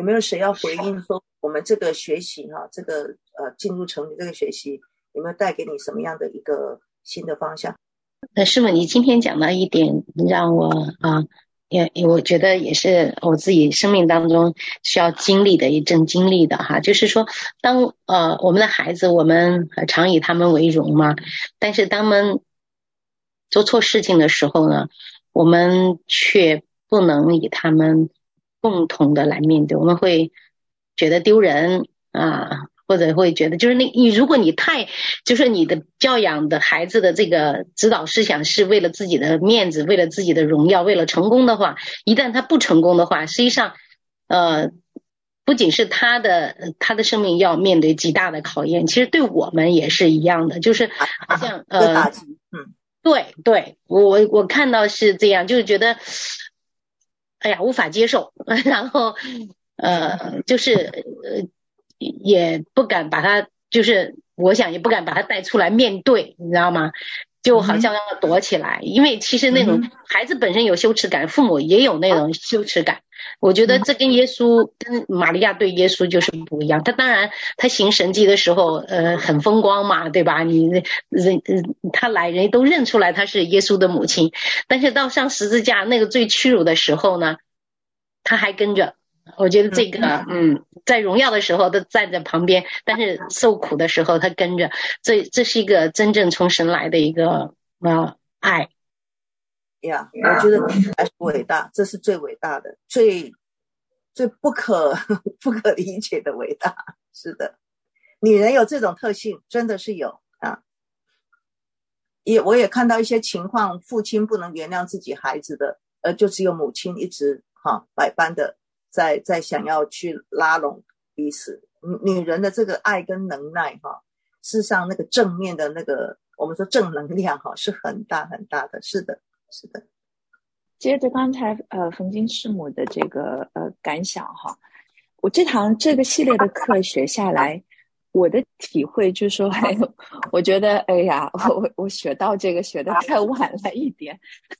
有没有谁要回应说我们这个学习这个进入成语这个学习有没有带给你什么样的一个新的方向？ 师母，你今天讲到一点让我我觉得也是我自己生命当中需要经历的一阵经历的哈，就是说当我们的孩子，我们常以他们为荣嘛，但是当他们做错事情的时候呢，我们却不能以他们共同的来面对，我们会觉得丢人或者会觉得就是如果你就是你的教养的孩子的这个指导思想是为了自己的面子，为了自己的荣耀，为了成功的话，一旦他不成功的话，实际上不仅是他的生命要面对极大的考验，其实对我们也是一样的，就是好像打击对，我看到是这样，就是觉得哎呀无法接受，然后就是也不敢把他，就是我想也不敢把他带出来面对，你知道吗？就好像要躲起来，因为其实那种孩子本身有羞耻感，父母也有那种羞耻感。我觉得这跟耶稣跟玛利亚对耶稣就是不一样。他当然他行神迹的时候很风光嘛，对吧？他来人都认出来他是耶稣的母亲，但是到上十字架那个最屈辱的时候呢，他还跟着。我觉得这个在荣耀的时候他站在旁边，但是受苦的时候他跟着，这是一个真正从神来的一个爱呀。我觉得还是伟大，这是最伟大的，最不可理解的伟大。是的，女人有这种特性真的是有我也看到一些情况，父亲不能原谅自己孩子的，就只有母亲一直百般的在想要去拉拢彼此。女人的这个爱跟能耐事实上那个正面的那个我们说正能量是很大很大的。是的。 接着刚才冯金师母的这个感想我这堂这个系列的课学下来，我的体会就是说，我觉得哎呀，我学到这个学得太晚了一点。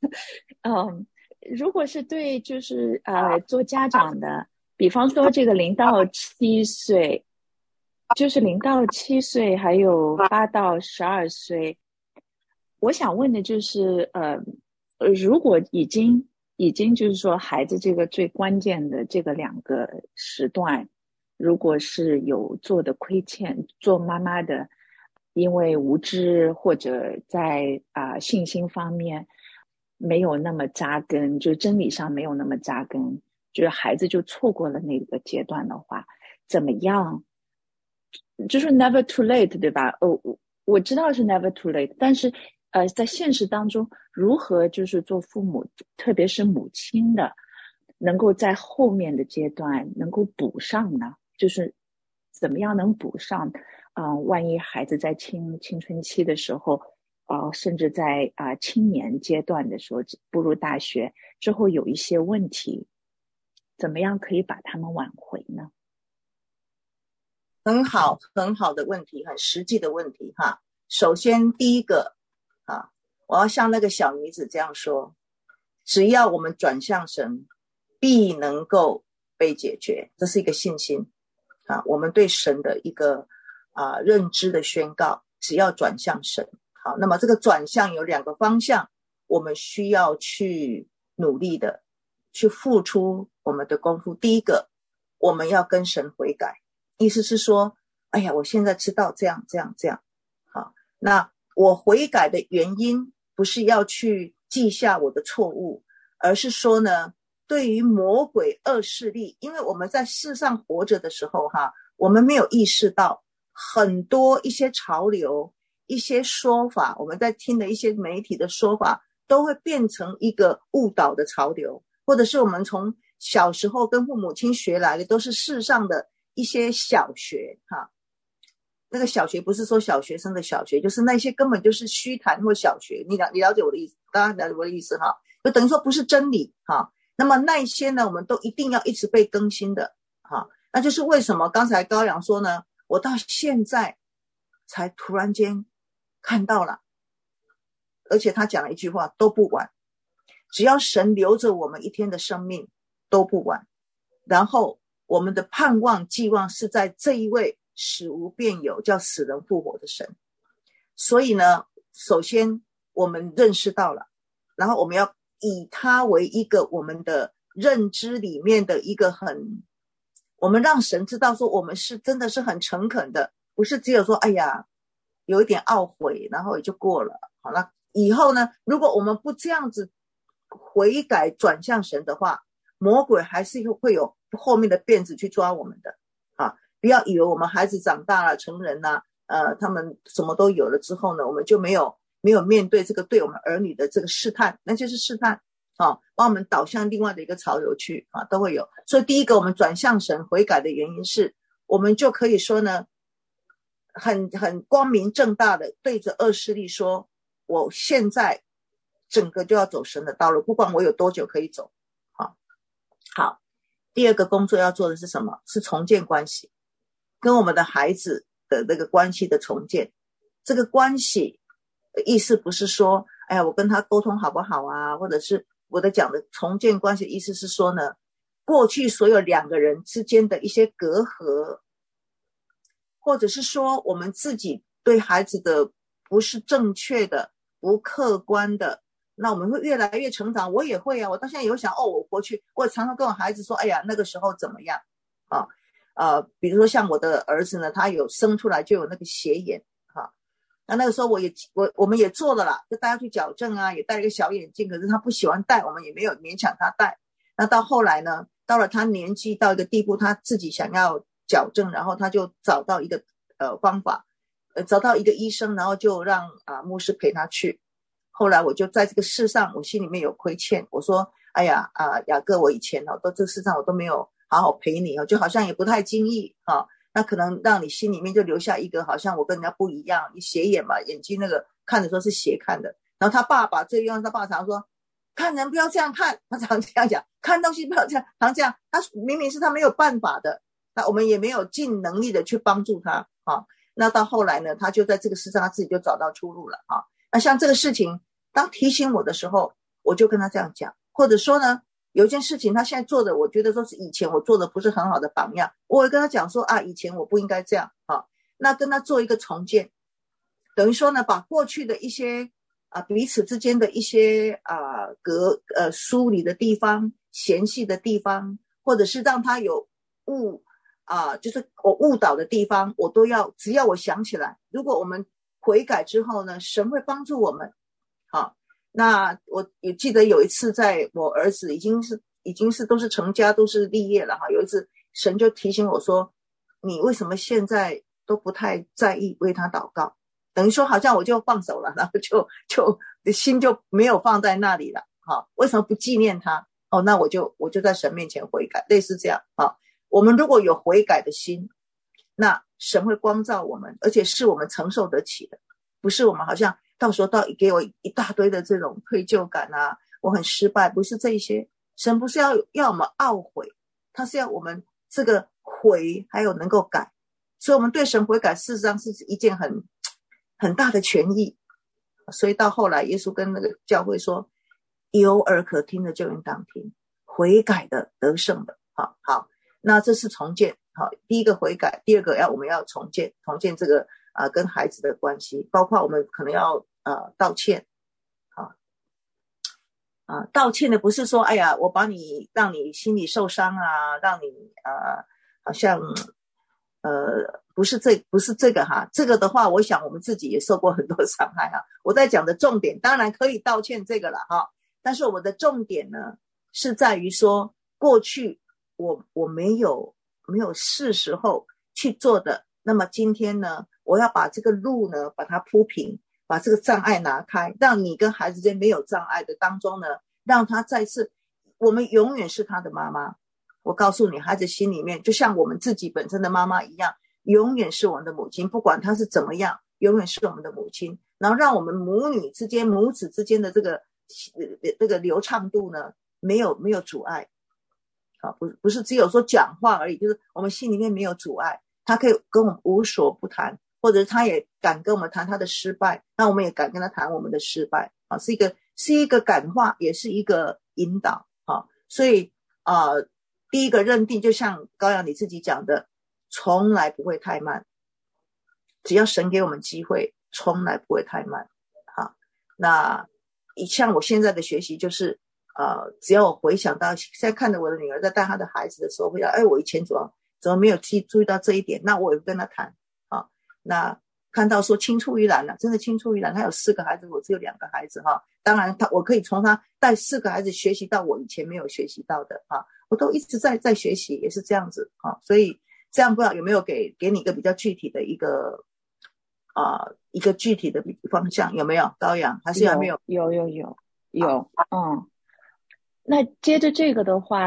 如果是对就是做家长的，比方说这个0到7岁，就是0到7岁，还有8到12岁，我想问的就是如果已经就是说孩子这个最关键的这个2个时段，如果是有做的亏欠，做妈妈的因为无知或者在信心方面没有那么扎根，就真理上没有那么扎根，就是孩子就错过了那个阶段的话，怎么样？就是 never too late， 对吧？我知道是 never too late， 但是在现实当中，如何就是做父母，特别是母亲的，能够在后面的阶段能够补上呢？就是怎么样能补上？万一孩子在青春期的时候，甚至在青年阶段的时候，步入大学之后有一些问题，怎么样可以把他们挽回呢？ 很好的问题，很实际的问题首先第一个我要像那个小女子这样说，只要我们转向神，必能够被解决，这是一个信心我们对神的一个认知的宣告，只要转向神。好，那么这个转向有2个方向，我们需要去努力的去付出我们的功夫。第一个，我们要跟神悔改，意思是说，哎呀，我现在知道这样。好，那我悔改的原因不是要去记下我的错误，而是说呢，对于魔鬼恶势力，因为我们在世上活着的时候我们没有意识到很多一些潮流，一些说法，我们在听的一些媒体的说法，都会变成一个误导的潮流，或者是我们从小时候跟父母亲学来的都是世上的一些小学那个小学不是说小学生的小学，就是那些根本就是虚谈或小学，你了解我的意思，大家了解我的意思就等于说不是真理那么那些呢，我们都一定要一直被更新的那就是为什么刚才高阳说呢，我到现在才突然间看到了，而且他讲了一句话，都不晚，只要神留着我们一天的生命都不晚。然后我们的盼望寄望是在这一位死无变有叫死人复活的神。所以呢，首先我们认识到了，然后我们要以他为一个我们的认知里面的一个我们让神知道说我们是真的是很诚恳的，不是只有说哎呀有一点懊悔然后也就过了。好了，以后呢，如果我们不这样子悔改转向神的话，魔鬼还是会有后面的辫子去抓我们的啊！不要以为我们孩子长大了成人了，他们什么都有了之后呢，我们就没有面对这个对我们儿女的这个试探，那就是试探啊，把我们导向另外的一个潮流去啊，都会有。所以第一个我们转向神悔改的原因是，我们就可以说呢，很光明正大的对着恶势力说，我现在整个就要走神的道路，不管我有多久可以走。好，第二个工作要做的是什么？是重建关系，跟我们的孩子的那个关系的重建。这个关系的意思不是说哎呀我跟他沟通好不好啊，或者是我的讲的重建关系的意思是说呢，过去所有两个人之间的一些隔阂，或者是说我们自己对孩子的不是正确的不客观的，那我们会越来越成长。我也会啊，我到现在有想我过去我常常跟我孩子说哎呀那个时候怎么样啊，比如说像我的儿子呢，他有生出来就有那个斜眼那个时候我们也做了啦，就带他去矫正啊，也戴了一个小眼镜，可是他不喜欢戴，我们也没有勉强他戴。那到后来呢，到了他年纪到一个地步，他自己想要矫正，然后他就找到一个方法，找到一个医生，然后就让牧师陪他去。后来我就在这个事上我心里面有亏欠，我说哎呀雅各，我以前都这个事上我都没有好好陪你就好像也不太经意那可能让你心里面就留下一个好像我跟人家不一样，你斜眼嘛，眼睛那个看的时候是斜看的。然后他爸爸这样，他爸常说看人不要这样看，他常这样讲，看东西不要这样，常这样。他明明是他没有办法的，那我们也没有尽能力的去帮助他那到后来呢，他就在这个事上他自己就找到出路了那像这个事情当提醒我的时候，我就跟他这样讲，或者说呢有一件事情他现在做的我觉得说是以前我做的不是很好的榜样，我会跟他讲说以前我不应该这样那跟他做一个重建，等于说呢把过去的一些彼此之间的一些疏离的地方嫌隙的地方，或者是让他有就是我误导的地方，我都要只要我想起来，如果我们悔改之后呢，神会帮助我们那我也记得有一次在我儿子已经是都是成家都是立业了有一次神就提醒我说，你为什么现在都不太在意为他祷告，等于说好像我就放手了，然后就心就没有放在那里了为什么不纪念他那我就在神面前悔改，类似这样我们如果有悔改的心，那神会光照我们，而且是我们承受得起的，不是我们好像到时候给我一大堆的这种愧疚感我很失败，不是这些。神不是要我们懊悔，他是要我们这个悔还有能够改，所以我们对神悔改事实上是一件很大的权益。所以到后来耶稣跟那个教会说，有耳可听的就应当听，悔改的得胜的好，那这是重建第一个悔改，第二个我们要重建这个跟孩子的关系，包括我们可能要道歉道歉的不是说哎呀我让你心里受伤让你好像不是这个这个的话我想我们自己也受过很多伤害我在讲的重点当然可以道歉这个了但是我的重点呢是在于说过去我没有是时候去做的，那么今天呢我要把这个路呢把它铺平，把这个障碍拿开，让你跟孩子之间没有障碍的当中呢，让他再次我们永远是他的妈妈。我告诉你，孩子心里面就像我们自己本身的妈妈一样，永远是我们的母亲，不管他是怎么样，永远是我们的母亲。然后让我们母子之间的这个流畅度呢没有阻碍不是只有说讲话而已，就是我们心里面没有阻碍，他可以跟我们无所不谈，或者他也敢跟我们谈他的失败，那我们也敢跟他谈我们的失败是一个感化，也是一个引导所以第一个认定，就像高阳你自己讲的，从来不会太慢，只要神给我们机会，从来不会太慢。好，那像我现在的学习就是只要我回想到现在看着我的女儿在带她的孩子的时候，会想我以前怎么没有注意到这一点，那我也跟她谈啊。那看到说青出于蓝了，真的青出于蓝，她有4个孩子，我只有2个孩子哈。当然我可以从她带4个孩子学习到我以前没有学习到的啊，我都一直在学习，也是这样子啊。所以这样不知道有没有给你一个比较具体的一个具体的方向，有没有高阳？还是还没有？ 有。那接着这个的话，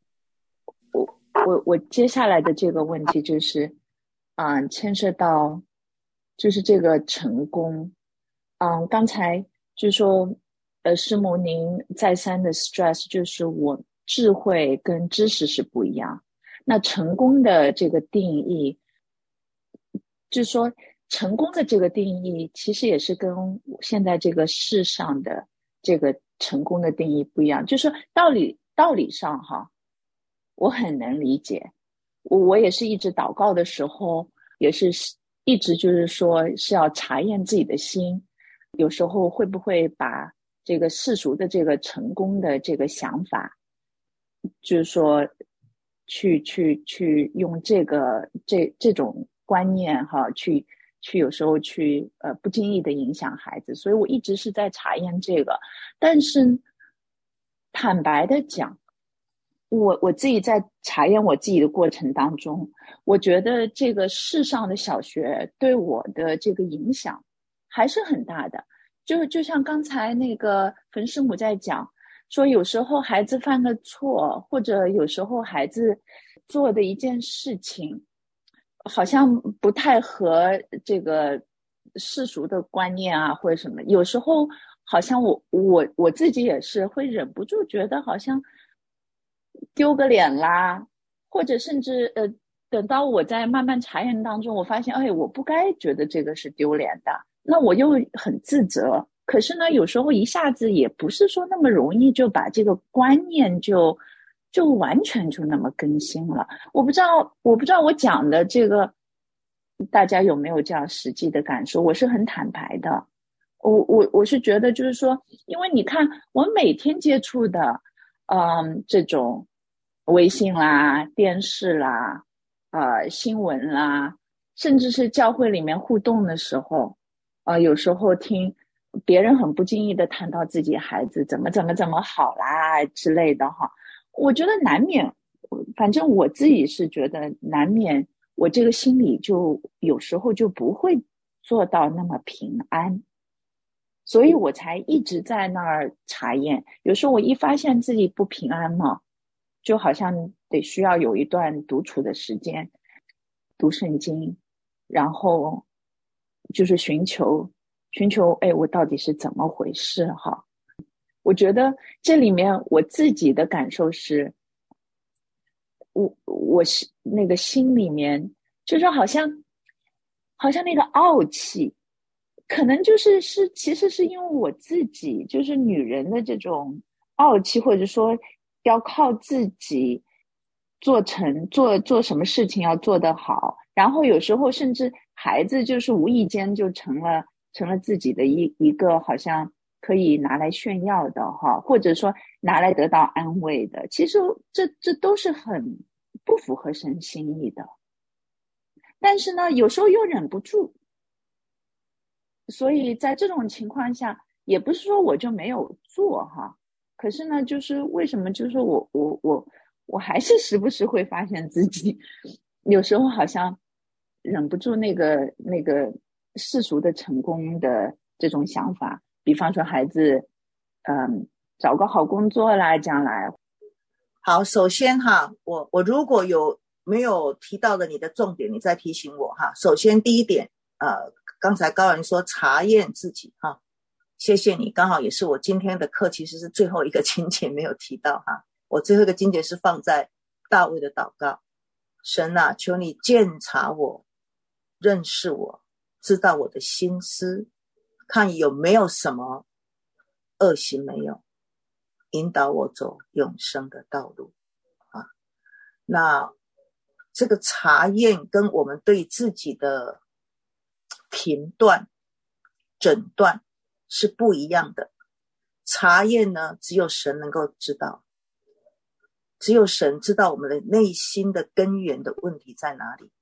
我接下来的这个问题就是牵涉到就是这个成功。刚才就说师母您再三的 stress 就是我智慧跟知识是不一样，那成功的这个定义就是说成功的这个定义其实也是跟现在这个世上的这个成功的定义不一样，就是道理上哈，我很能理解，我也是一直祷告的时候也是一直就是说是要查验自己的心，有时候会不会把这个世俗的这个成功的这个想法，就是说去用这种观念哈，去有时候去不经意的影响孩子，所以我一直是在查验这个。但是坦白的讲，我自己在查验我自己的过程当中，我觉得这个世上的小学对我的这个影响还是很大的。就像刚才那个冯师母在讲，说有时候孩子犯个错，或者有时候孩子做的一件事情，好像不太合这个世俗的观念啊，或者什么，有时候好像我自己也是会忍不住觉得好像丢个脸啦，或者甚至等到我在慢慢查验当中，我发现我不该觉得这个是丢脸的，那我又很自责。可是呢，有时候一下子也不是说那么容易就把这个观念就完全就那么更新了。我不知道我讲的这个大家有没有这样实际的感受？我是很坦白的，我是觉得就是说，因为你看我每天接触的这种微信啦、电视啦、新闻啦，甚至是教会里面互动的时候，有时候听别人很不经意的谈到自己孩子怎么好啦之类的哈，我觉得难免，反正我自己是觉得难免，我这个心里就有时候就不会做到那么平安，所以我才一直在那儿查验。有时候我一发现自己不平安嘛，就好像得需要有一段独处的时间，读圣经，然后就是寻求我到底是怎么回事哈。我觉得这里面我自己的感受是，我是那个心里面就是好像那个傲气，可能其实是因为我自己就是女人的这种傲气，或者说要靠自己做什么事情要做得好，然后有时候甚至孩子就是无意间就成了自己的一个好像可以拿来炫耀的哈，或者说拿来得到安慰的，其实这都是很不符合神心意的。但是呢，有时候又忍不住，所以在这种情况下，也不是说我就没有做哈，可是呢，就是为什么就是我还是时不时会发现自己有时候好像忍不住那个世俗的成功的这种想法，比方说孩子找个好工作啦，将来。 好，首先哈，我如果没有提到的你的重点，你再提醒我哈。首先第一点，刚才高人说查验自己哈，谢谢你，刚好也是我今天的课其实是最后一个经节没有提到哈。我最后一个经节是放在大卫的祷告，神啊，求你鉴察我，认识我，知道我的心思，看有没有什么恶行没有，引导我走永生的道路啊。 那这个查验跟我们对自己的评断诊断是不一样的。查验呢，只有神能够知道，只有神知道我们的内心的根源的问题在哪里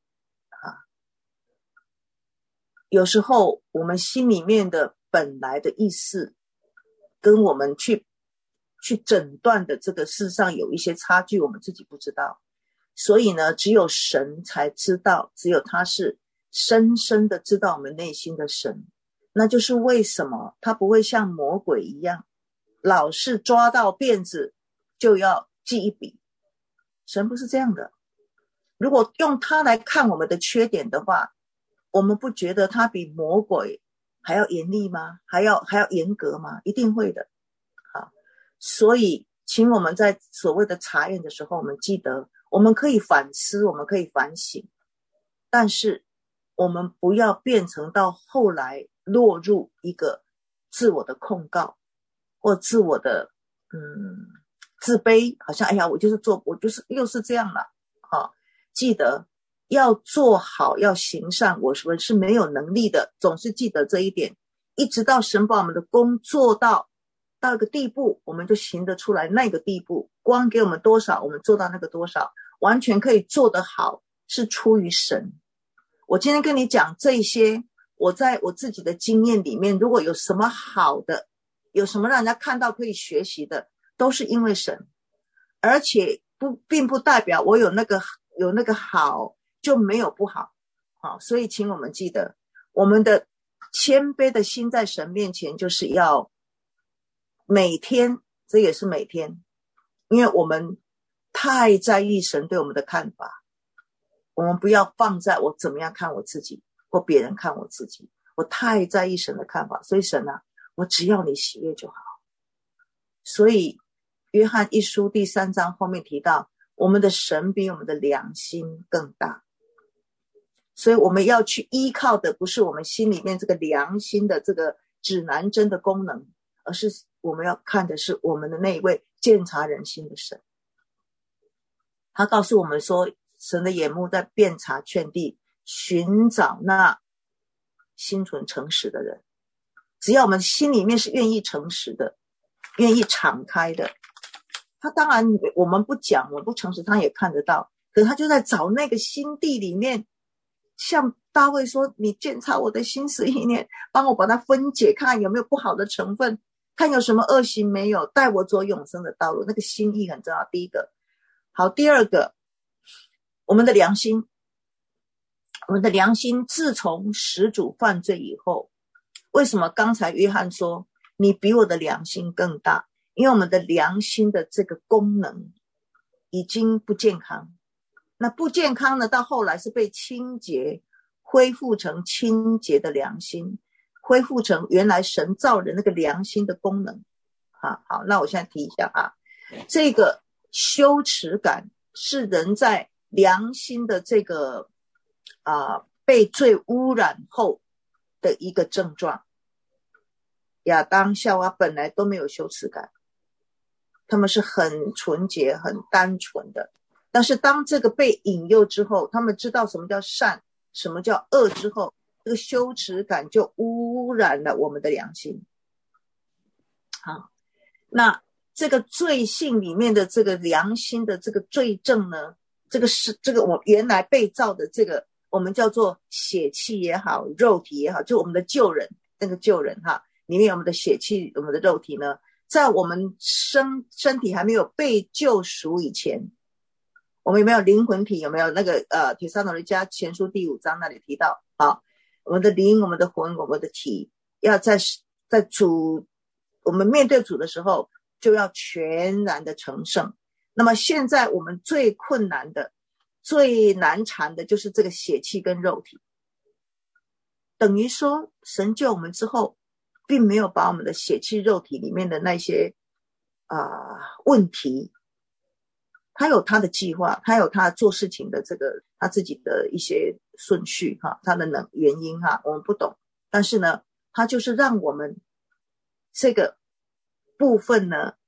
有时候我们心里面的本来的意思跟我们去诊断的这个事实上有一些差距，我们自己不知道。所以呢，只有神才知道，只有他是深深的知道我们内心的神。那就是为什么他不会像魔鬼一样老是抓到辫子就要记一笔。神不是这样的。如果用他来看我们的缺点的话，我们不觉得他比魔鬼还要严厉吗？还要严格吗？一定会的。好，所以请我们在所谓的查验的时候，我们记得我们可以反思，我们可以反省，但是我们不要变成到后来落入一个自我的控告或自我的自卑，好像哎呀我就是又是这样了。记得要做好，要行善，我们是没有能力的，总是记得这一点，一直到神把我们的工做到一个地步，我们就行得出来那个地步。光给我们多少，我们做到那个多少，完全可以做得好，是出于神。我今天跟你讲这些，我在我自己的经验里面，如果有什么好的，有什么让人家看到可以学习的，都是因为神。而且并不代表我有那个好就没有不好。好，所以请我们记得，我们的谦卑的心在神面前，就是要每天，这也是每天，因为我们太在意神对我们的看法，我们不要放在我怎么样看我自己或别人看我自己，我太在意神的看法。所以神啊，我只要你喜悦就好。所以约翰一书第3章后面提到，我们的神比我们的良心更大。所以我们要去依靠的不是我们心里面这个良心的这个指南针的功能，而是我们要看的是我们的那一位鉴察人心的神。他告诉我们说，神的眼目在遍察遍地，寻找那心存诚实的人。只要我们心里面是愿意诚实的，愿意敞开的，他当然我们不讲，我们不诚实，他也看得到。可是他就在找那个心地里面，像大卫说，你鉴察我的心思意念，帮我把它分解，看有没有不好的成分，看有什么恶行没有，带我走永生的道路。那个心意很重要，第一个。好，第二个，我们的良心。我们的良心自从始祖犯罪以后，为什么刚才约翰说你比我的良心更大？因为我们的良心的这个功能已经不健康。那不健康呢，到后来是被清洁，恢复成清洁的良心，恢复成原来神造人那个良心的功能。好，那我现在提一下这个羞耻感是人在良心的这个被罪污染后的一个症状。亚当夏娃本来都没有羞耻感，他们是很纯洁很单纯的，但是当这个被引诱之后，他们知道什么叫善什么叫恶之后，这个羞耻感就污染了我们的良心。好，那这个罪性里面的这个良心的这个罪症呢，这个我原来被造的这个我们叫做血气也好肉体也好，就我们的旧人，那个旧人里面我们的血气我们的肉体呢，在我们身体还没有被救赎以前，我们有没有灵魂体？有没有那个帖撒罗尼迦前书第5章那里提到，我们的灵我们的魂我们的体要在主我们面对主的时候就要全然的成圣。那么现在我们最困难的最难缠的就是这个血气跟肉体，等于说神救我们之后并没有把我们的血气肉体里面的那些问题，他有他的计划，他有他做事情的这个他自己的一些顺序他的原因我们不懂，但是呢他就是让我们这个部分呢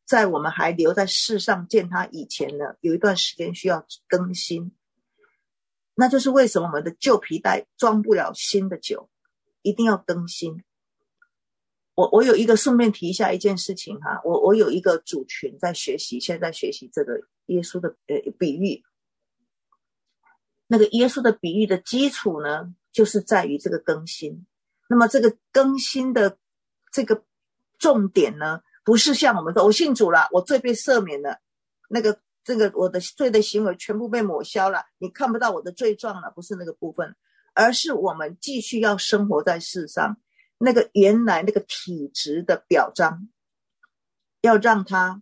在我们还留在世上见他以前呢，有一段时间需要更新。那就是为什么我们的旧皮袋装不了新的酒，一定要更新。我有一个顺便提一下一件事情哈，我有一个组群在学习，现在在学习这个耶稣的比喻。那个耶稣的比喻的基础呢，就是在于这个更新。那么这个更新的这个重点呢，不是像我们说我信主了，我罪被赦免了，这个我的罪的行为全部被抹消了，你看不到我的罪状了，不是那个部分，而是我们继续要生活在世上，那个原来那个体质的表彰，要让它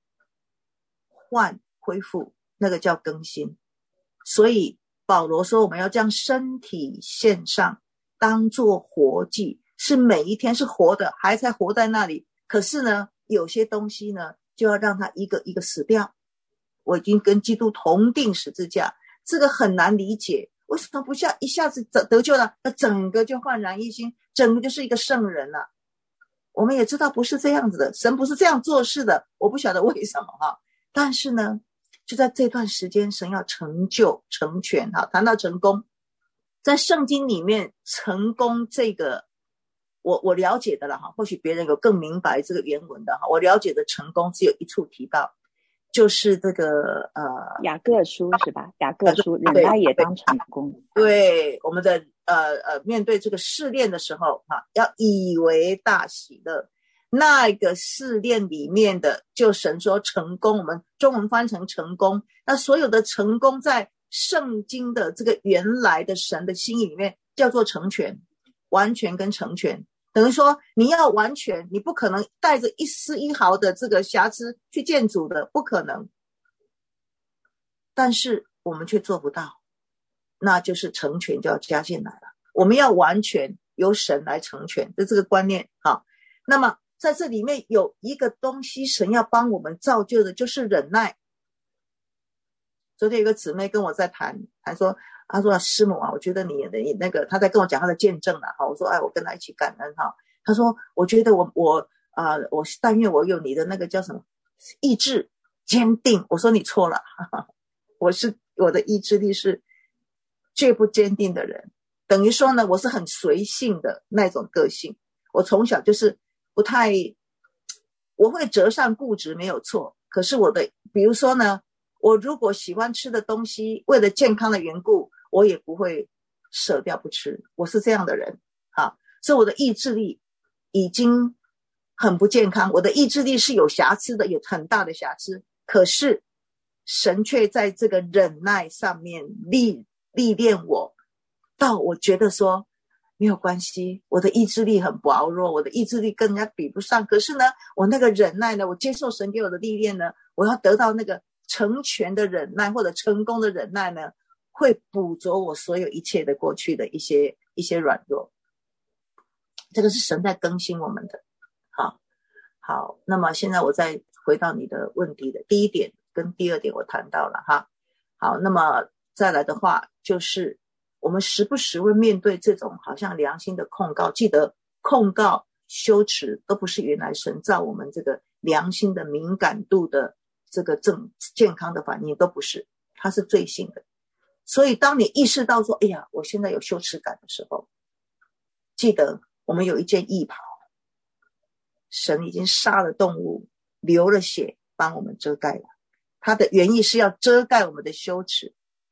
恢复，那个叫更新。所以保罗说我们要将身体献上，当作活祭，是每一天是活的，还在活在那里，可是呢有些东西呢就要让它一个一个死掉。我已经跟基督同定十字架，这个很难理解，为什么不一下子得救了，那整个就焕然一新，整个就是一个圣人了。我们也知道不是这样子的，神不是这样做事的，我不晓得为什么哈。但是呢就在这段时间，神要成就成全哈。谈到成功，在圣经里面成功这个我了解的了哈，或许别人有更明白这个原文的哈。我了解的成功只有一处提到，就是这个雅各书是吧？雅各书忍耐也当成功。 对，我们的面对这个试炼的时候要以为大喜乐。那个试炼里面的，就神说成功，我们中文翻成成功。那所有的成功在圣经的这个原来的神的心意里面叫做成全，完全跟成全。等于说你要完全，你不可能带着一丝一毫的这个瑕疵去见主的，不可能。但是我们却做不到，那就是成全就要加进来了。我们要完全由神来成全的这个观念哈。那么在这里面有一个东西神要帮我们造就的，就是忍耐。昨天有个姊妹跟我在谈说，她说师母啊，我觉得你那个，她在跟我讲她的见证了哈。我说我跟她一起感恩哈。她说我觉得我但愿我有你的那个叫什么意志坚定。我说你错了，我的意志力是最不坚定的人。等于说呢，我是很随性的那种个性。我从小就是不太，我会折善固执没有错，可是比如说呢，我如果喜欢吃的东西，为了健康的缘故，我也不会舍掉不吃，我是这样的人所以我的意志力已经很不健康，我的意志力是有瑕疵的，有很大的瑕疵，可是神却在这个忍耐上面历练我，到我觉得说没有关系，我的意志力很薄弱，我的意志力跟人家比不上，可是呢我那个忍耐呢，我接受神给我的历练呢，我要得到那个成全的忍耐或者成功的忍耐呢，会补足我所有一切的过去的一些软弱。这个是神在更新我们的。好，那么现在我再回到你的问题的第一点跟第二点我谈到了哈。好，那么再来的话，就是我们时不时会面对这种好像良心的控告，记得控告羞耻都不是原来神造我们这个良心的敏感度的这个健康的反应，都不是，它是罪性的。所以当你意识到说哎呀我现在有羞耻感的时候，记得我们有一件义袍，神已经杀了动物，流了血帮我们遮盖了，它的原意是要遮盖我们的羞耻。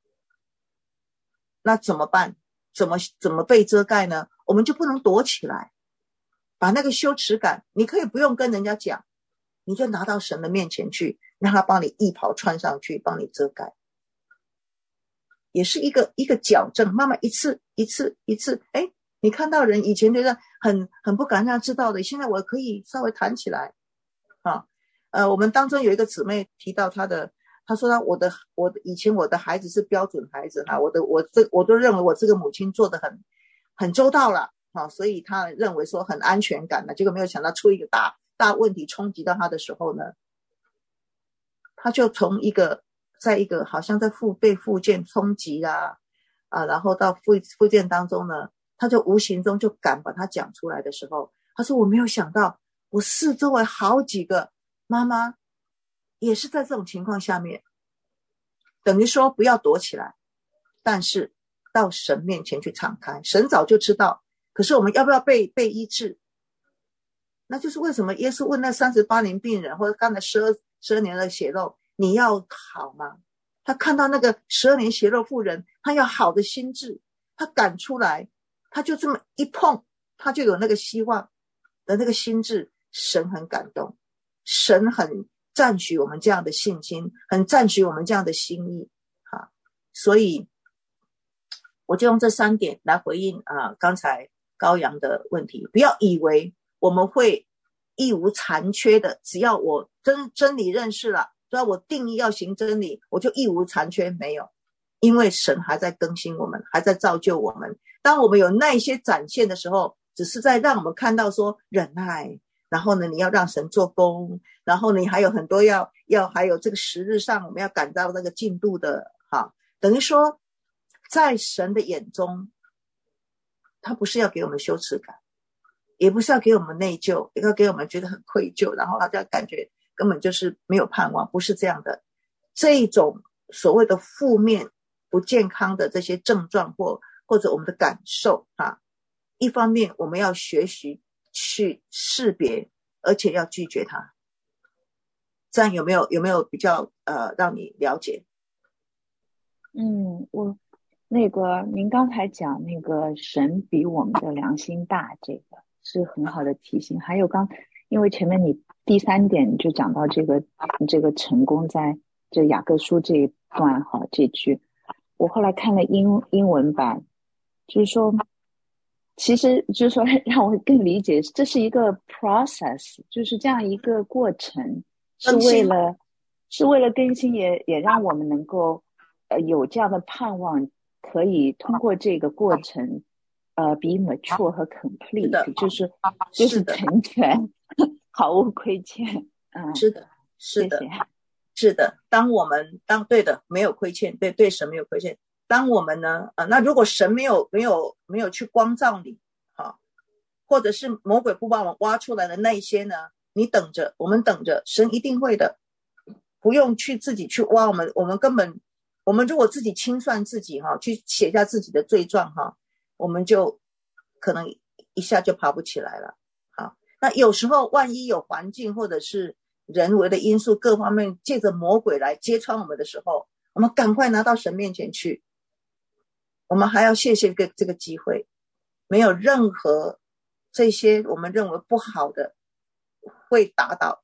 那怎么办？怎么被遮盖呢？我们就不能躲起来，把那个羞耻感，你可以不用跟人家讲，你就拿到神的面前去，让他帮你义袍穿上去，帮你遮盖，也是一个矫正，慢慢一次一次，你看到人以前觉得很不敢让知道的，现在我可以稍微谈起来我们当中有一个姊妹提到她说以前我的孩子是标准孩子我都认为我这个母亲做得很周到了所以她认为说很安全感了，结果没有想到出一个大问题冲击到她的时候呢，她就从在一个好像在被复健冲击然后到复健当中呢，她就无形中就敢把它讲出来的时候，她说我没有想到我四周围好几个妈妈也是在这种情况下面，等于说不要躲起来，但是到神面前去敞开。神早就知道，可是我们要不要被医治？那就是为什么耶稣问那38年病人，或者刚才12年的血肉，你要好吗？他看到那个12年血肉妇人，他要好的心智，他赶出来，他就这么一碰，他就有那个希望的那个心智。神很感动，神很赞许我们这样的信心，很赞许我们这样的心意啊。所以我就用这3点来回应刚才高阳的问题。不要以为我们会一无残缺的，只要我真理认识了，只要我定义要行真理，我就一无残缺。没有，因为神还在更新我们，还在造就我们。当我们有那些展现的时候，只是在让我们看到说忍耐，然后呢，你要让神做工，然后你还有很多要还有这个时日上我们要赶到那个进度的等于说在神的眼中，他不是要给我们羞耻感，也不是要给我们内疚，也要给我们觉得很愧疚，然后大家感觉根本就是没有盼望，不是这样的。这一种所谓的负面不健康的这些症状或者我们的感受一方面我们要学习去识别，而且要拒绝它。这样有没有比较让你了解？ 我您刚才讲那个神比我们的良心大，这个是很好的提醒。还有因为前面你第3点就讲到这个成功，在这雅各书这一段这句，我后来看了英文版，就是说其实就是说让我更理解，这是一个 process， 就是这样一个过程，是为了更新，也让我们能够有这样的盼望，可以通过这个过程be mature 和 complete， 就是成全，毫无亏欠。 是的， 谢谢。 是的，对的，没有亏欠，对神没有亏欠。当我们呢那如果神没有去光照你或者是魔鬼不把我们挖出来的那一些呢，你等着，我们等着，神一定会的，不用去自己去挖。我们根本，我们如果自己清算自己去写下自己的罪状我们就可能一下就爬不起来了。那有时候万一有环境或者是人为的因素各方面借着魔鬼来揭穿我们的时候，我们赶快拿到神面前去，我们还要谢谢这个机会。没有任何这些我们认为不好的会打倒，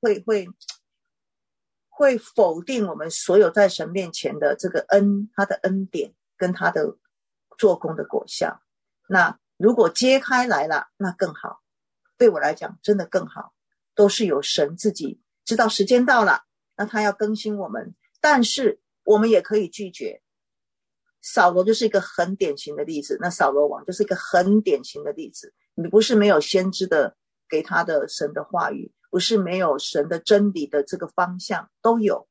会否定我们所有在神面前的这个他的恩典跟他的做工的果效。那如果揭开来了，那更好，对我来讲真的更好，都是有神自己知道时间到了，那他要更新我们，但是我们也可以拒绝。扫罗就是一个很典型的例子，那扫罗王就是一个很典型的例子。你不是没有先知的给他的神的话语，不是没有神的真理的这个方向，都有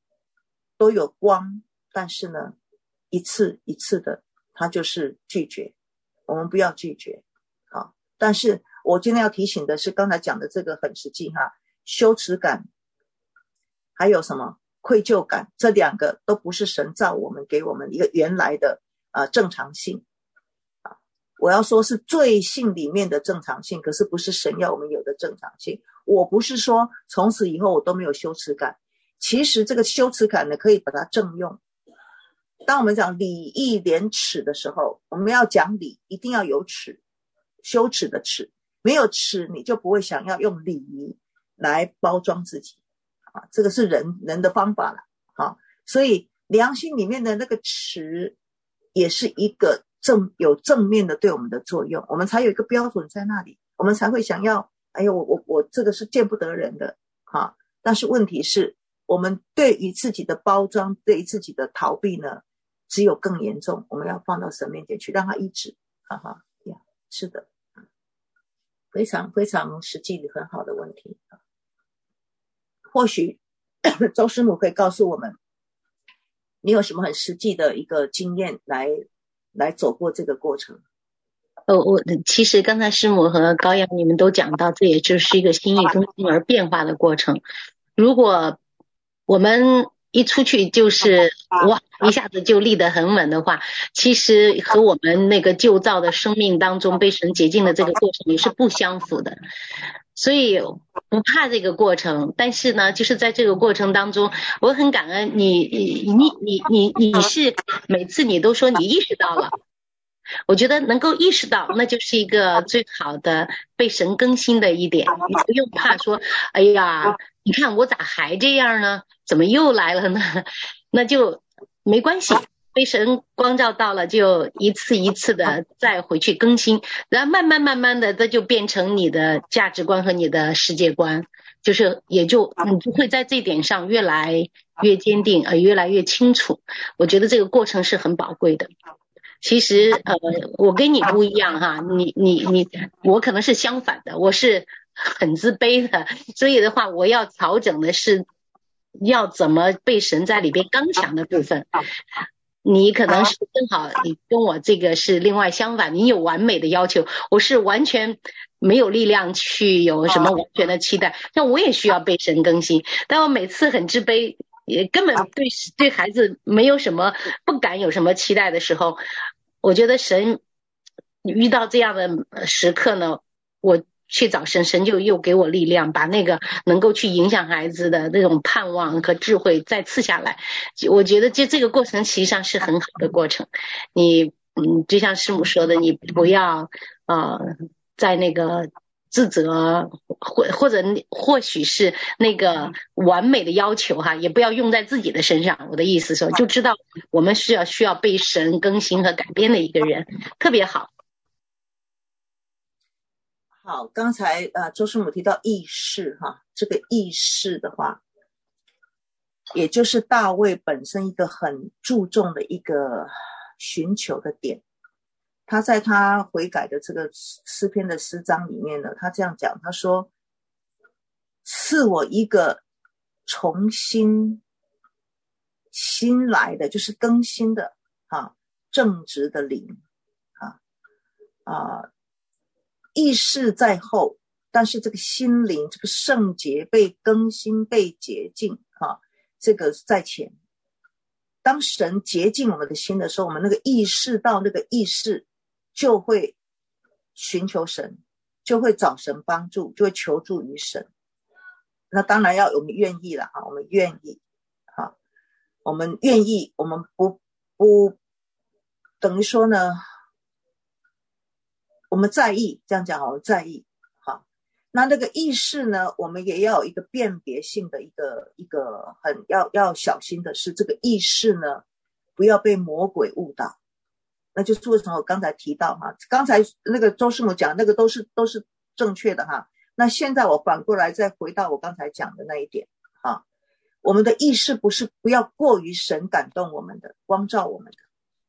光，但是呢一次一次的他就是拒绝。我们不要拒绝但是我今天要提醒的是刚才讲的这个很实际羞耻感还有什么愧疚感，这2个都不是神造我们给我们一个原来的正常性我要说是罪性里面的正常性，可是不是神要我们有的正常性。我不是说从此以后我都没有羞耻感，其实这个羞耻感呢可以把它正用。当我们讲礼义廉耻的时候，我们要讲礼一定要有耻，羞耻的耻，没有耻你就不会想要用礼仪来包装自己这个是人的方法了所以良心里面的那个耻也是一个有正面的对我们的作用，我们才有一个标准在那里，我们才会想要我这个是见不得人的但是问题是我们对于自己的包装，对于自己的逃避呢只有更严重，我们要放到神面前去让他医治是的，非常非常实际很好的问题或许周师母可以告诉我们你有什么很实际的一个经验来走过这个过程。 我其实刚才师母和高阳你们都讲到，这也就是一个心意更新而变化的过程。如果我们一出去就是哇，一下子就立得很稳的话，其实和我们那个旧造的生命当中被神洁净的这个过程也是不相符的。所以不怕这个过程，但是呢，就是在这个过程当中，我很感恩你是每次你都说你意识到了，我觉得能够意识到，那就是一个最好的被神更新的一点。你不用怕说，哎呀，你看我咋还这样呢？怎么又来了呢？那就没关系。被神光照到了，就一次一次的再回去更新，然后慢慢的，这就变成你的价值观和你的世界观，就是也就你就会在这点上越来越坚定，越来越清楚。我觉得这个过程是很宝贵的。其实我跟你不一样哈，我可能是相反的，我是很自卑的，所以的话，我要调整的是要怎么被神在里边刚强的部分。你可能是正好你跟我这个是另外相反，你有完美的要求，我是完全没有力量去有什么完全的期待，像我也需要被神更新，但我每次很自卑，也根本对孩子没有什么不敢有什么期待的时候，我觉得神遇到这样的时刻呢，我去找神，神就又给我力量，把那个能够去影响孩子的那种盼望和智慧再赐下来。我觉得这个过程实际上是很好的过程。你就像师母说的，你不要在那个自责或者或许是那个完美的要求哈，也不要用在自己的身上。我的意思说，就知道我们是需要被神更新和改变的一个人，特别好。 好，刚才周师母提到意识哈，这个意识的话，也就是大卫本身一个很注重的一个寻求的点。他在他悔改的这个诗篇的诗章里面呢，他这样讲，他说：赐我一个重新新来的，就是更新的正直的灵意识在后，但是这个心灵这个圣洁被更新被洁净这个在前。当神洁净我们的心的时候，我们那个意识到那个意识就会寻求神，就会找神帮助，就会求助于神。那当然要我们愿意了我们愿意我们愿意，我们不等于说呢，我们在意，这样讲我们在意那个意识呢，我们也要有一个辨别性的一个很要小心的是，这个意识呢不要被魔鬼误导。那就是为什么我刚才提到刚才那个周师母讲那个都是正确的那现在我反过来再回到我刚才讲的那一点我们的意识不要过于神感动我们的，光照我们的，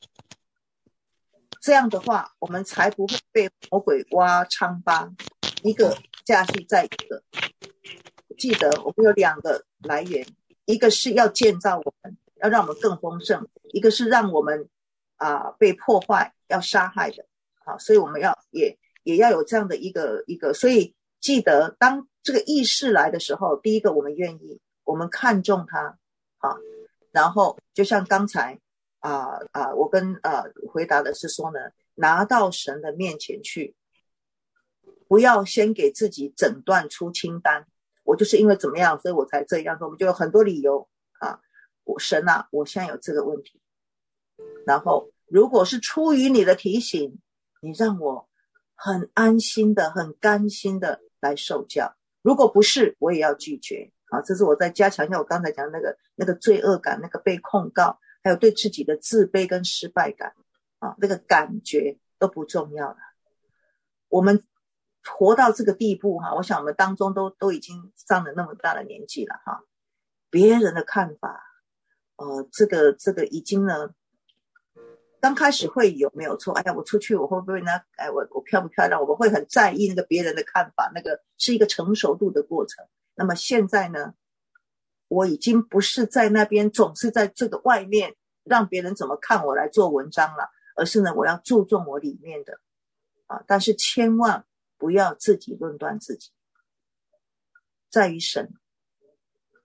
这样的话我们才不会被魔鬼挖疮疤，一个架去再一个。记得我们有两个来源，一个是要建造我们，要让我们更丰盛，一个是让我们被破坏要杀害的所以我们也要有这样的一个，所以记得当这个意识来的时候，第一个我们愿意，我们看重它然后就像刚才我跟回答的是说呢，拿到神的面前去，不要先给自己诊断出清单，我就是因为怎么样所以我才这样，我们就有很多理由神我现在有这个问题，然后如果是出于你的提醒，你让我很安心的很甘心的来受教，如果不是我也要拒绝这是我在加强一下我刚才讲那个罪恶感，那个被控告，还有对自己的自卑跟失败感那个感觉都不重要了。我们活到这个地步我想我们当中都已经上了那么大的年纪了别人的看法这个已经呢，刚开始会有没有错，哎呀我出去我会不会呢，我漂不漂亮，我们会很在意那个别人的看法，那个是一个成熟度的过程。那么现在呢，我已经不是在那边总是在这个外面让别人怎么看我来做文章了，而是呢我要注重我里面的但是千万不要自己论断自己，在于神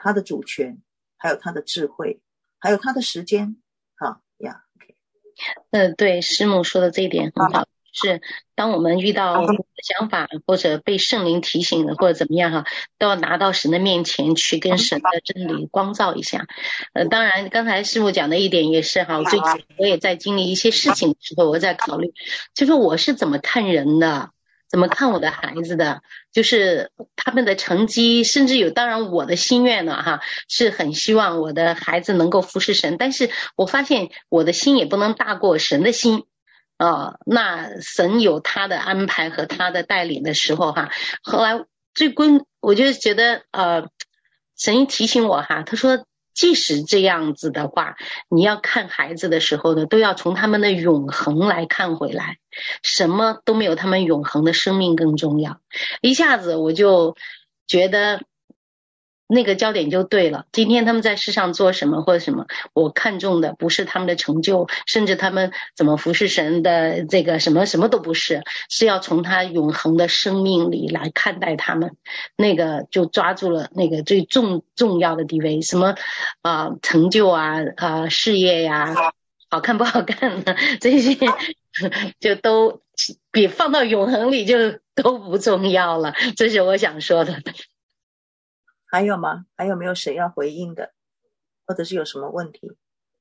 他的主权，还有他的智慧，还有他的时间。好呀， 对，师母说的这一点很好。是当我们遇到想法或者被圣灵提醒了或者怎么样哈，都要拿到神的面前去跟神的真理光照一下。当然刚才师母讲的一点也是哈，最近我也在经历一些事情的时候，我在考虑就是我是怎么看人的，怎么看我的孩子的，就是他们的成绩，甚至有当然我的心愿呢哈，是很希望我的孩子能够服侍神，但是我发现我的心也不能大过神的心。那神有他的安排和他的带领的时候哈，后来我就觉得神提醒我哈，他说即使这样子的话，你要看孩子的时候呢，都要从他们的永恒来看回来，什么都没有他们永恒的生命更重要。一下子我就觉得那个焦点就对了，今天他们在世上做什么或者什么，我看重的不是他们的成就，甚至他们怎么服侍神的这个什么都不是，是要从他永恒的生命里来看待他们，那个就抓住了那个最重要的地位，什么成就事业呀，好看不好看呢，这些就都比放到永恒里就都不重要了，这是我想说的。 还有吗？还有没有谁要回应的，或者是有什么问题？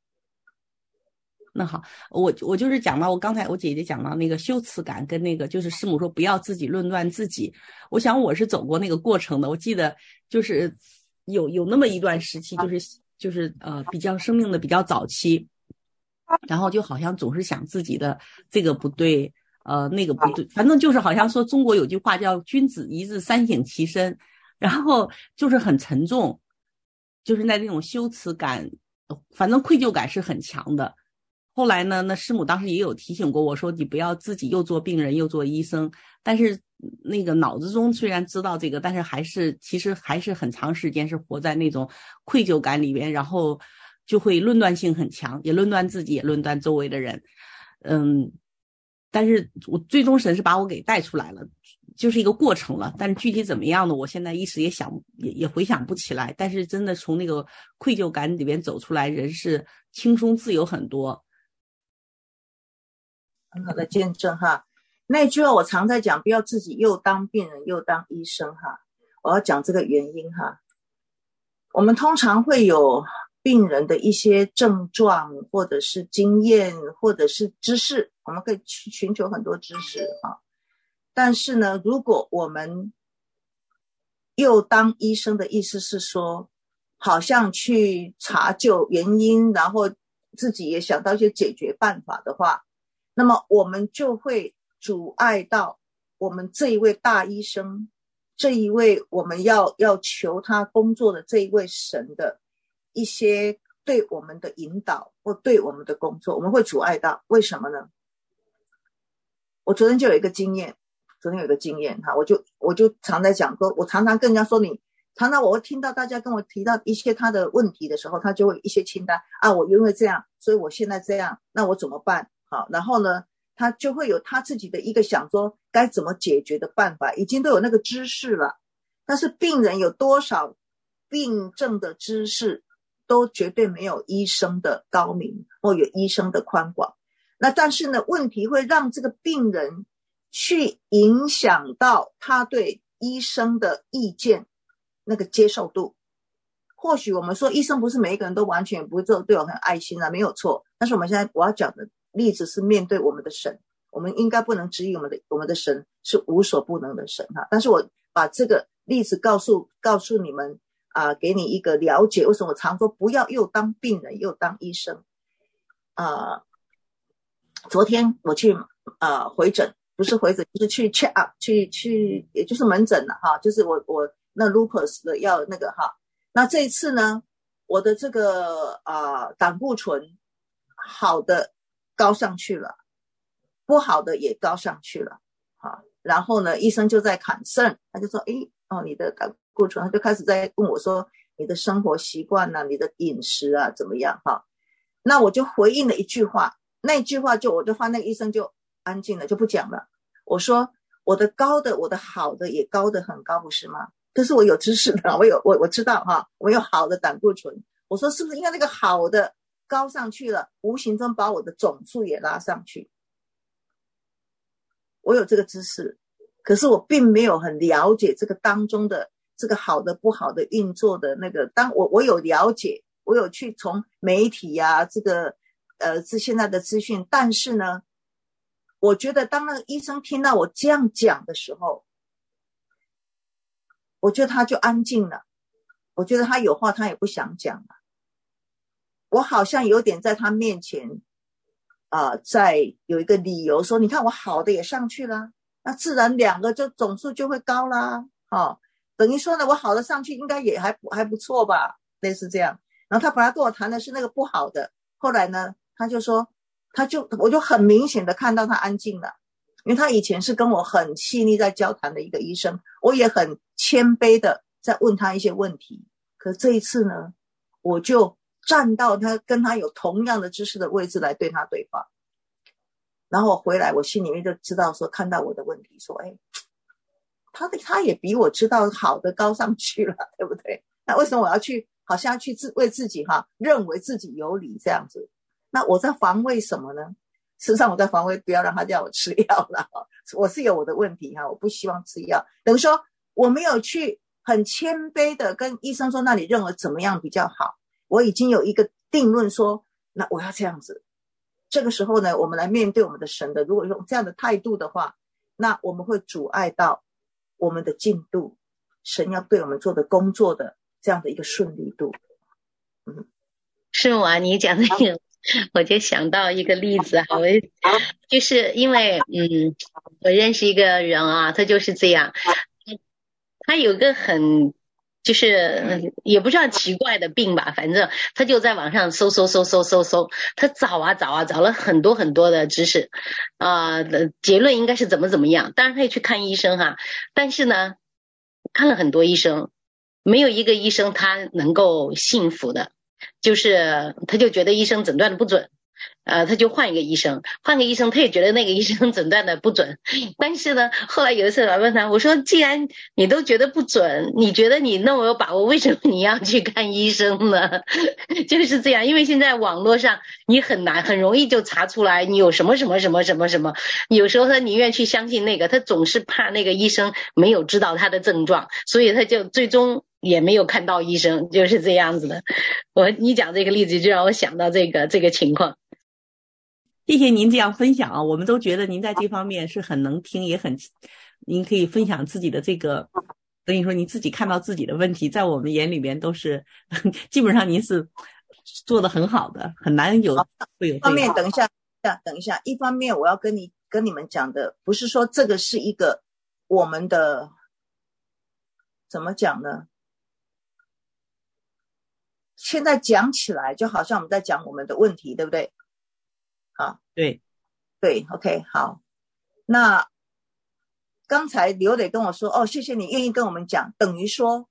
那好，我就是讲到我刚才我姐姐讲到那个羞耻感跟那个就是师母说不要自己论断自己，我想我是走过那个过程的。我记得就是有那么一段时期，就是比较生命的比较早期，然后就好像总是想自己的这个不对，那个不对，反正就是好像说中国有句话叫君子一日三省其身，然后就是很沉重，就是那种羞耻感，反正愧疚感是很强的。后来呢，那师母当时也有提醒过我说，你不要自己又做病人又做医生，但是那个脑子中虽然知道这个，但是其实还是很长时间是活在那种愧疚感里面，然后就会论断性很强，也论断自己，也论断周围的人。但是我最终神是把我给带出来了，就是一个过程了，但是具体怎么样呢，我现在一时也回想不起来。但是真的从那个愧疚感里边走出来，人是轻松自由很多。 很好的见证哈。那句话我常在讲，不要自己又当病人又当医生哈。我要讲这个原因哈。我们通常会有病人的一些症状，或者是经验，或者是知识，我们可以去寻求很多知识哈。但是呢，如果我们又当医生的意思是说，好像去查究原因，然后自己也想到一些解决办法的话，那么我们就会阻碍到我们这一位大医生，这一位我们要求他工作的这一位神的一些对我们的引导或对我们的工作，我们会阻碍到。为什么呢？我昨天有一个经验哈，我就常在讲说，我常常跟人家说，你常常我会听到大家跟我提到一些他的问题的时候，他就会一些清单啊，我因为这样，所以我现在这样，那我怎么办？好，然后呢，他就会有他自己的一个想说该怎么解决的办法，已经都有那个知识了。但是病人有多少病症的知识，都绝对没有医生的高明或有医生的宽广。那但是呢，问题会让这个病人去影响到他对医生的意见那个接受度。或许我们说医生不是每一个人都完全不会对我很爱心啊，没有错。但是我要讲的例子是面对我们的神，我们应该不能质疑我们的神是无所不能的神哈。但是我把这个例子告诉你们给你一个了解，为什么我常说不要又当病人又当医生昨天我去回诊，不是回诊就是去 check up 去也就是门诊了哈，就是我那 lupus 的药那个哈。那这一次呢，我的这个胆固醇好的高上去了，不好的也高上去了然后呢，医生就在concern，他就说你的胆固醇，他就开始在问我说你的生活习惯你的饮食怎么样哈。那我就回应了一句话，那一句话我就发那个医生就安静了，就不讲了。我说我的高的我的好的也高的很高，不是吗？ 可是我有知识的，我知道哈，我有好的胆固醇。我说是不是因为那个好的高上去了，无形中把我的总数也拉上去？我有这个知识，可是我并没有很了解这个当中的这个好的不好的运作的那个。当我有了解，我有去从媒体啊这个现在的资讯，但是呢，我觉得当那个医生听到我这样讲的时候，我觉得他就安静了，我觉得他有话他也不想讲了。我好像有点在他面前在有一个理由说，你看我好的也上去了，那自然两个就总数就会高啦，等于说呢，我好的上去应该也还不错吧，类似这样。然后他本来跟我谈的是那个不好的，后来呢，他就说，我就很明显的看到他安静了，因为他以前是跟我很细腻在交谈的一个医生，我也很谦卑的在问他一些问题。可这一次呢，我就站到他跟他有同样的知识的位置来对他对话，然后我回来，我心里面就知道说，看到我的问题，说，他也比我知道好的高上去了，对不对？那为什么我要去好像要去为自己认为自己有理这样子？那我在防卫什么呢？事实上我在防卫不要让他叫我吃药了，我是有我的问题我不希望吃药。等于说我没有去很谦卑的跟医生说，那你认为怎么样比较好？我已经有一个定论说，那我要这样子。这个时候呢，我们来面对我们的神的，如果用这样的态度的话，那我们会阻碍到我们的进度，神要对我们做的工作的这样的一个顺利度。 是吗？你讲这个我就想到一个例子就是因为我认识一个人他就是这样，他有个很就是也不算奇怪的病吧，反正他就在网上搜，他找了很多很多的知识结论应该是怎么样，当然可以去看医生但是呢看了很多医生，没有一个医生他能够信服的，就是他就觉得医生诊断的不准他就换一个医生，他也觉得那个医生诊断的不准。但是呢，后来有一次我问他，我说既然你都觉得不准，你觉得你那么有把握，为什么你要去看医生呢？就是这样，因为现在网络上你很容易就查出来你有什么，有时候他宁愿去相信那个，他总是怕那个医生没有知道他的症状，所以他就最终也没有看到医生，就是这样子的。你讲这个例子就让我想到这个情况。 谢谢您这样分享我们都觉得您在这方面是很能听，您可以分享自己的这个，等于说你自己看到自己的问题，在我们眼里面都是基本上您是做得很好的，很难会有这方面。等一下，一方面我要跟你们讲的不是说这个是一个我们的怎么讲呢？现在讲起来就好像我们在讲我们的问题，对不对？ 对 OK 好。那刚才刘磊跟我说谢谢你愿意跟我们讲，等于说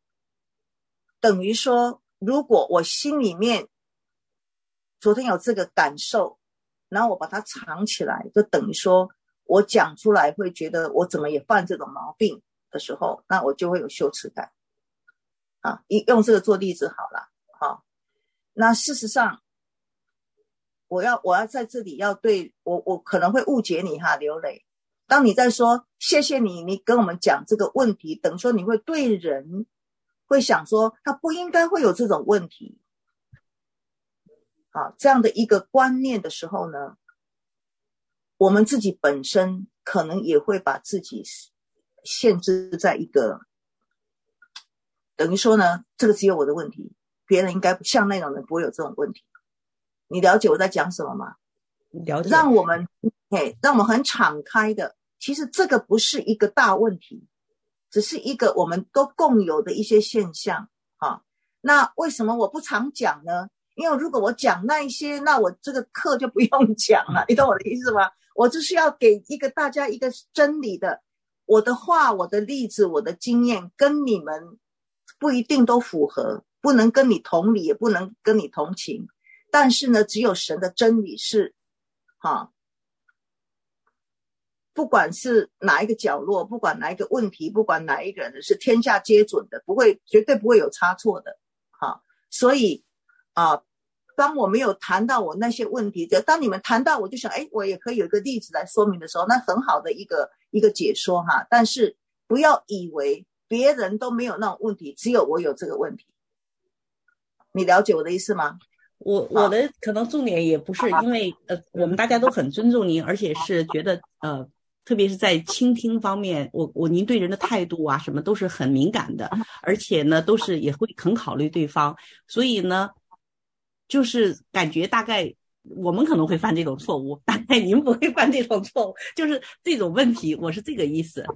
如果我心里面昨天有这个感受，然后我把它藏起来，就等于说我讲出来会觉得我怎么也犯这种毛病的时候，那我就会有羞耻感用这个做例子好了那事实上我要在这里要对我可能会误解你刘磊，当你在说谢谢你跟我们讲这个问题，等于说你会对人会想说他不应该会有这种问题这样的一个观念的时候呢，我们自己本身可能也会把自己限制在一个等于说呢，这个只有我的问题，别人应该像那种人不会有这种问题。你了解我在讲什么吗？ 了解。 让我们很敞开的，其实这个不是一个大问题，只是一个我们都共有的一些现象那为什么我不常讲呢？因为如果我讲那一些，那我这个课就不用讲了，你懂我的意思吗？我就是要给大家一个真理的，我的话，我的例子，我的经验跟你们不一定都符合，不能跟你同理，也不能跟你同情，但是呢，只有神的真理是不管是哪一个角落，不管哪一个问题，不管哪一个人，是天下皆准的，绝对不会有差错的。好，所以当我没有谈到我那些问题，当你们谈到我就想我也可以有一个例子来说明的时候，那很好的一个解说哈。但是不要以为别人都没有那种问题，只有我有这个问题。你了解我的意思吗？ 我的可能重点也不是因为我们大家都很尊重您，而且是觉得特别是在倾听方面，您对人的态度啊什么都是很敏感的，而且呢都是也会很考虑对方，所以呢就是感觉大概我们可能会犯这种错误，大概您不会犯这种错误，就是这种问题，我是这个意思。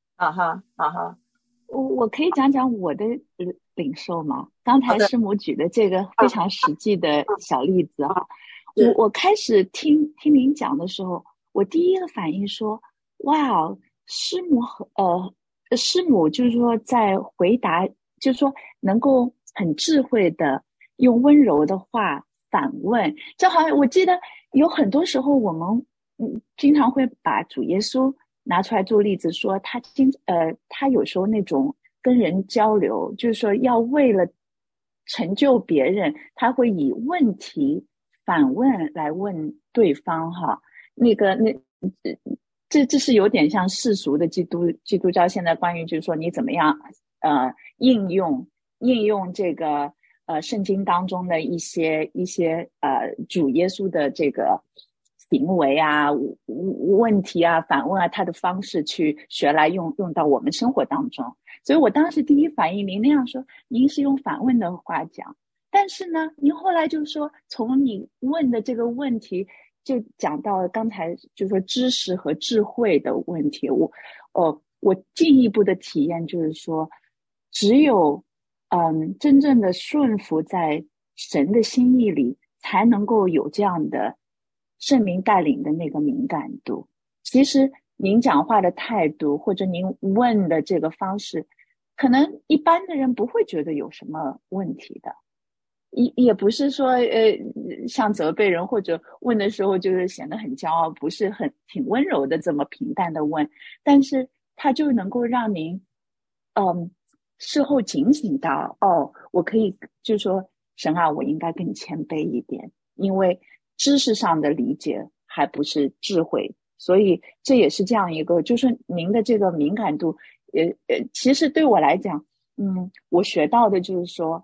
我可以讲讲我的领受吗？刚才师母举的这个非常实际的小例子哈，我开始听您讲的时候，我第一个反应说，哇，师母就是说在回答，就是说能够很智慧的用温柔的话反问，就好像我记得有很多时候我们经常会把主耶稣拿出来做例子，说他有时候那种跟人交流，就是说要为了成就别人，他会以问题反问来问对方哈。这是有点像世俗的基督教现在关于就是说你怎么样应用这个圣经当中的一些主耶稣的这个行为啊、问题啊、反问啊，他的方式去学来用到我们生活当中。所以我当时第一反应，您那样说，您是用反问的话讲，但是呢，您后来就是说，从你问的这个问题，就讲到刚才就是说知识和智慧的问题。我进一步的体验就是说，只有真正的顺服在神的心意里，才能够有这样的圣灵带领的那个敏感度。其实您讲话的态度或者您问的这个方式，可能一般的人不会觉得有什么问题的，也不是说像责备人或者问的时候就是显得很骄傲，不是挺温柔的这么平淡的问，但是他就能够让您事后警醒到我可以就是说神啊，我应该更谦卑一点，因为知识上的理解还不是智慧，所以这也是这样一个，就是您的这个敏感度其实对我来讲我学到的就是说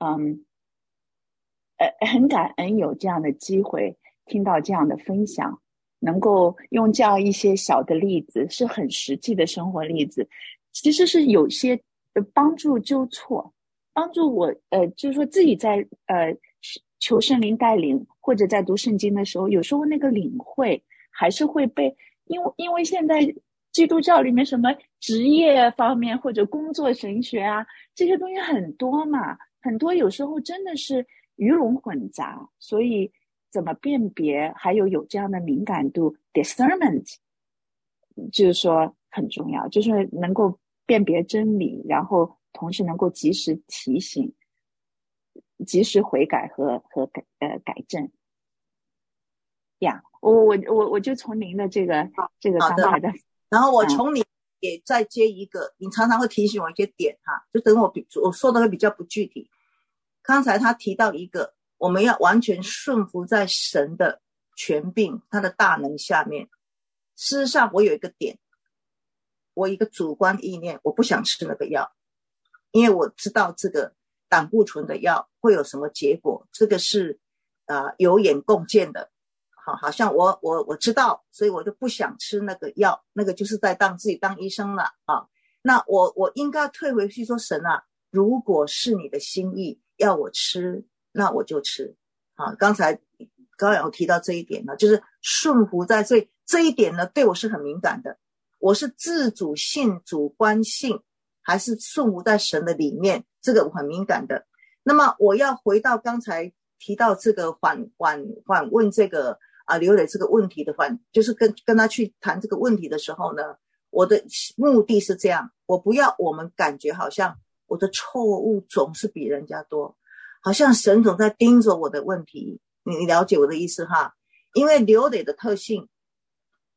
很感恩有这样的机会听到这样的分享，能够用这样一些小的例子，是很实际的生活例子，其实是有些帮助纠错，帮助我就是说自己在求圣灵带领或者在读圣经的时候，有时候那个领会还是会被因为现在基督教里面什么职业方面或者工作神学啊，这些东西很多嘛，很多有时候真的是鱼龙混杂，所以怎么辨别还有这样的敏感度 discernment 就是说很重要，就是能够辨别真理，然后同时能够及时提醒，及时悔改和改正呀。我就从您的这个刚才的， 然后我从你也再接一个，你常常会提醒我一些点哈，就等我说的会比较不具体。刚才他提到一个，我们要完全顺服在神的权柄他的大能下面。事实上我有一个点，我一个主观意念，我不想吃那个药，因为我知道这个胆固醇的药会有什么结果，这个是有眼共见的，好像我知道，所以我就不想吃那个药，那个就是在自己当医生了啊。那我应该退回去说，神啊，如果是你的心意要我吃，那我就吃啊。刚才有提到这一点呢，就是顺服在这一点呢，对我是很敏感的。我是自主性、主观性，还是顺服在神的里面，这个我很敏感的。那么我要回到刚才提到这个反问这个刘磊这个问题的就是跟他去谈这个问题的时候呢，我的目的是这样，我不要我们感觉好像我的错误总是比人家多，好像神总在盯着我的问题，你了解我的意思哈？因为刘磊的特性，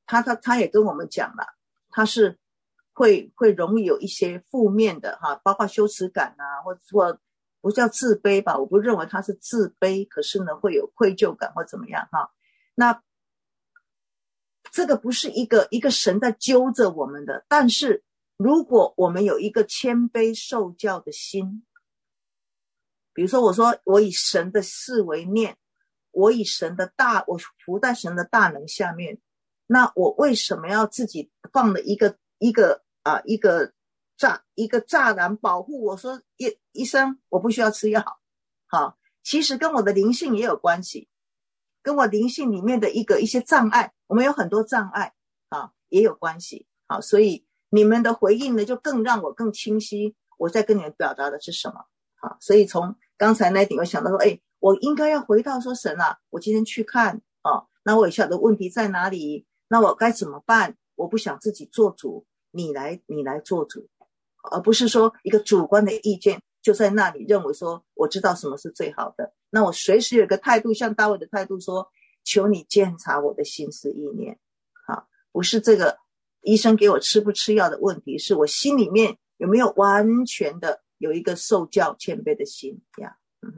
他也跟我们讲了，他是会容易有一些负面的哈，包括羞耻感啊，或者说不叫自卑吧，我不认为他是自卑，可是呢会有愧疚感或怎么样哈。那这个不是一个神在揪着我们的，但是如果我们有一个谦卑受教的心，比如说我说我以神的事为念，我我服在神的大能下面，那我为什么要自己放了一个栅栏保护我，说医生我不需要吃药？好，其实跟我的灵性也有关系，跟我灵性里面的一些障碍，我们有很多障碍啊，也有关系。好，所以你们的回应呢，就更让我更清晰我在跟你们表达的是什么。好，所以从刚才那点我想到说，我应该要回到说神啊，我今天去看那我也晓得问题在哪里，那我该怎么办？我不想自己做主，你来做主，而不是说一个主观的意见就在那里认为说我知道什么是最好的。那我随时有一个态度，像大卫的态度说，求你鉴察我的心思意念。好，不是这个医生给我吃不吃药的问题，是我心里面有没有完全的有一个受教谦卑的心呀。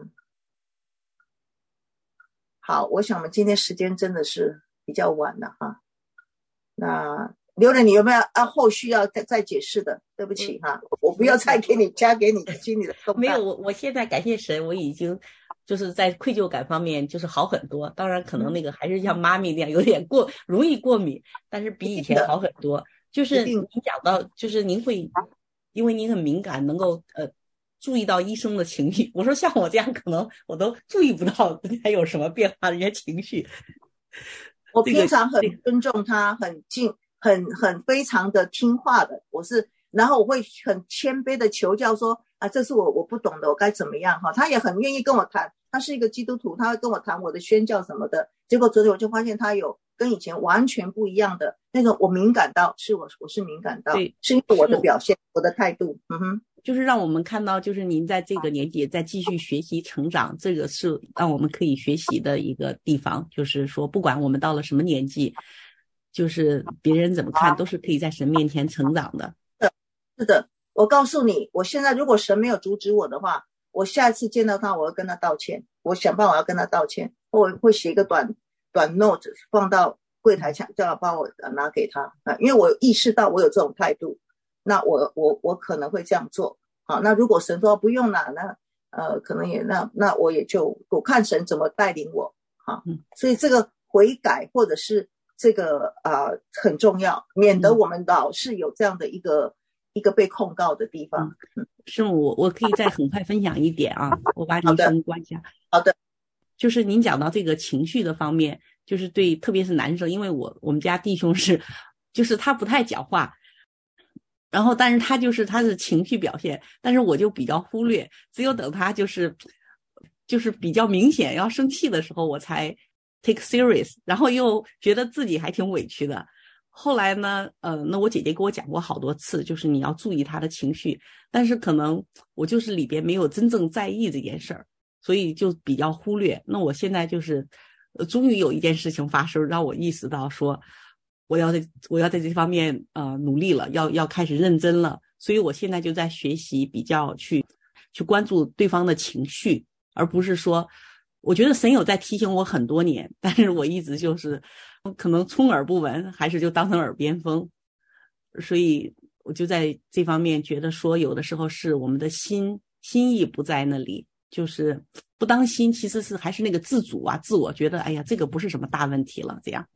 好，我想我们今天时间真的是比较晚了哈。那刘仁，你有没有后续要再解释的？对不起哈，我不要再加给你心里的重担。 没有，我现在感谢神，我已经就是在愧疚感方面就是好很多。当然可能那个还是像妈咪那样有点容易过敏，但是比以前好很多。就是您讲到，就是您会因为您很敏感，能够注意到医生的情绪。我说像我这样，可能我都注意不到人家有什么变化，人家情绪。 我平常很尊重他，很非常的听话的，然后我会很谦卑的求教说这是我不懂的，我该怎么样哈。他也很愿意跟我谈，他是一个基督徒，他会跟我谈我的宣教什么的。结果昨天我就发现他有跟以前完全不一样的那种，我敏感到我是敏感到，是因为我的表现，我的态度。 就是让我们看到，就是您在这个年纪在继续学习成长，这个是让我们可以学习的一个地方。就是说不管我们到了什么年纪，就是别人怎么看都是可以在神面前成长的。 是的，我告诉你，我现在如果神没有阻止我的话，我下一次见到他我要跟他道歉，我想办法要跟他道歉，我会写一个短 note 放到柜台墙，叫他帮我拿给他因为我意识到我有这种态度，那我可能会这样做。好，那如果神说不用了，那可能也那我也就我看神怎么带领我所以这个悔改或者是这个很重要，免得我们老是有这样的一个被控告的地方。 是我可以再很快分享一点我把你声关一下。 好的， 就是您讲到这个情绪的方面，就是对特别是男生，因为我们家弟兄就是他不太讲话，然后但是他是情绪表现，但是我就比较忽略，只有等他就是比较明显要生气的时候我才 take serious， 然后又觉得自己还挺委屈的。后来呢那我姐姐给我讲过好多次，就是你要注意她的情绪，但是可能我就是里边没有真正在意这件事儿，所以就比较忽略。那我现在就是终于有一件事情发生，让我意识到说我要在这方面努力了，要开始认真了。所以我现在就在学习比较去关注对方的情绪，而不是说我觉得神有在提醒我很多年，但是我一直就是可能充耳不闻，还是就当成耳边风。所以我就在这方面觉得说，有的时候是我们的心意不在那里，就是不当心，其实是还是那个自主自我觉得哎呀这个不是什么大问题了这样。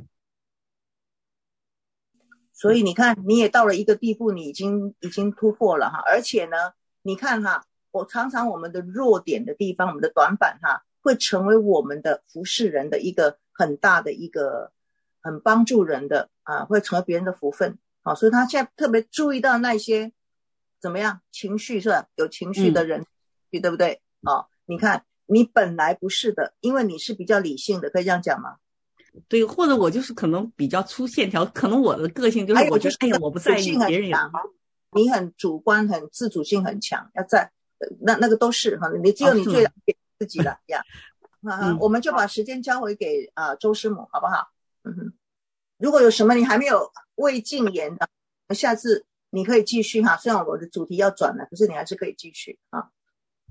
所以你看你也到了一个地步，你已经突破了而且呢你看我常常我们的弱点的地方，我们的短板会成为我们的服侍人的一个很大的一个很帮助人的会成为别人的福分所以他现在特别注意到那些怎么样情绪是吧？有情绪的人对不对你看你本来不是的，因为你是比较理性的，可以这样讲吗？ 对，或者我就是可能比较粗线条，可能我的个性就是我觉得哎呀我不在意别人有你很主观，很自主性很强，要在那个都是你只有你最了解自己了呀我们就把时间交回给周师母好不好？ 如果有什么你还没有未尽言的，下次你可以继续哈。虽然我的主题要转了，可是你还是可以继续啊。